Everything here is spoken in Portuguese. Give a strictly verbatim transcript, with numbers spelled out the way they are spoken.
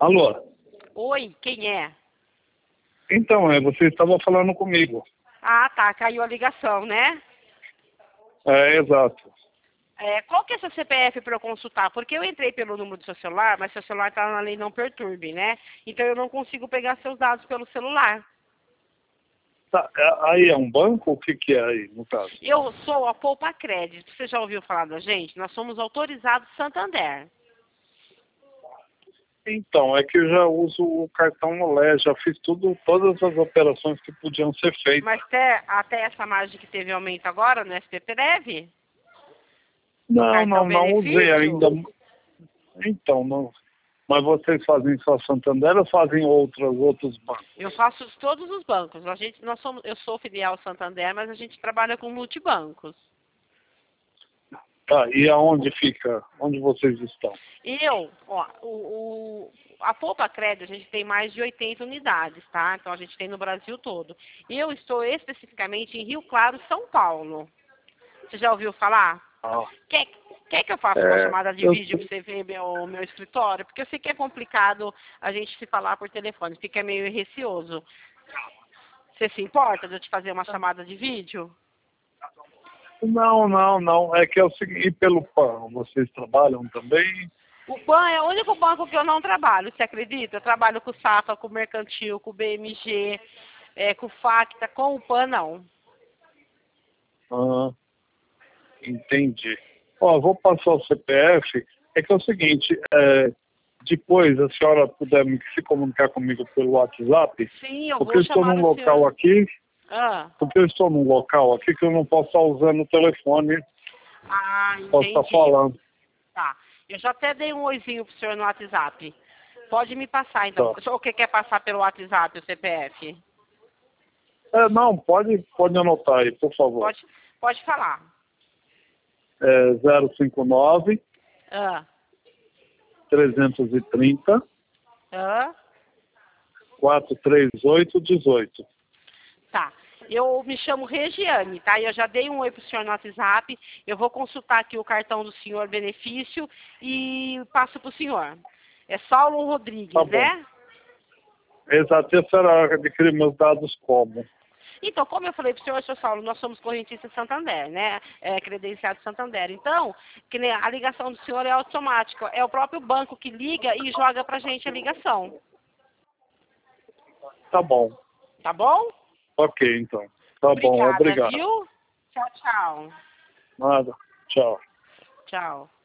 Alô? Oi, quem é? Então, é, você estava falando comigo. Ah, tá, caiu a ligação, né? É, exato. É, qual que é seu C P F para eu consultar? Porque eu entrei pelo número do seu celular, mas seu celular está na lei não perturbe, né? Então eu não consigo pegar seus dados pelo celular. Tá, é- aí é um banco? O que, que é aí, no caso? Eu sou a Poupa Crédito. Você já ouviu falar da gente? Nós somos autorizados Santander. Então, é que eu já uso o cartão Olé, já fiz tudo, todas as operações que podiam ser feitas. Mas até, até essa margem que teve aumento agora no S P Prev? No Não, cartão não, não usei benefício? ainda. Então, não. Mas vocês fazem só Santander ou fazem outros, outros bancos? Eu faço todos os bancos. A gente, nós somos, eu sou filial Santander, mas a gente trabalha com multibancos. Tá, e aonde fica? Onde vocês estão? Eu, ó, o, o, a Poupa Crédito, a gente tem mais de oitenta unidades, tá? Então a gente tem no Brasil todo. Eu estou especificamente em Rio Claro, São Paulo. Você já ouviu falar? Ah, Quer, quer que eu faça uma é, chamada de eu, vídeo para você ver meu, meu escritório? Porque eu sei que é complicado a gente se falar por telefone, fica meio receoso. Você se importa de eu te fazer uma chamada de vídeo? não, não, não. É que é o seguinte, e pelo PAN, vocês trabalham também? O P A N é o único banco que eu não trabalho, você acredita? Eu trabalho com o Safra, com o Mercantil, com o B M G, é, com o Facta, com o P A N não. Ah, entendi. Ó, vou passar o C P F. É que é o seguinte, é, depois a senhora puder me- se comunicar comigo pelo WhatsApp, Sim, eu porque vou eu estou chamar num o local senhor. aqui, Ah, porque eu estou num local aqui que eu não posso estar usando o telefone, ah, posso estar entendi. falando. Tá. Eu já até dei um oizinho pro senhor no WhatsApp. Pode me passar, então. Tá. O senhor que quer passar pelo WhatsApp, o C P F? É, não, pode, pode anotar aí, por favor. Pode, pode falar. É zero cinco nove, Ah, trezentos e trinta, ah, quatrocentos e trinta e oito, dezoito. tá. Eu me chamo Regiane, tá? Eu já dei um oi pro senhor no WhatsApp. Eu vou consultar aqui o cartão do senhor benefício e passo pro senhor. É Saulo Rodrigues, Tá bom. né? Exato, a senhora adquirir meus dados como? Então, como eu falei para o senhor, senhor Saulo, nós somos correntistas Santander, né? É, credenciado Santander. Então, que nem a ligação do senhor é automática. É o próprio banco que liga e joga para a gente a ligação. Tá bom. Tá bom? Ok, então. Tá bom, Obrigada, obrigado. viu? Tchau, tchau. Nada. Tchau. Tchau.